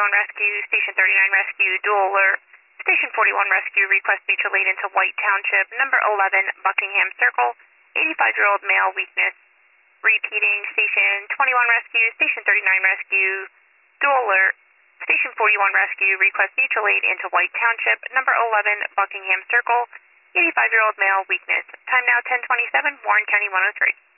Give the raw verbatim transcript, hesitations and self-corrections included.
forty-one Rescue, Station thirty-nine Rescue, dual alert. Station forty-one Rescue, request mutual aid into White Township, number eleven, Buckingham Circle, eighty-five-year-old male, weakness. Repeating, Station twenty-one Rescue, Station thirty-nine Rescue, dual alert. Station forty-one Rescue, request mutual aid into White Township, number eleven, Buckingham Circle, eighty-five-year-old male, weakness. Time now ten twenty-seven, Warren County one oh three.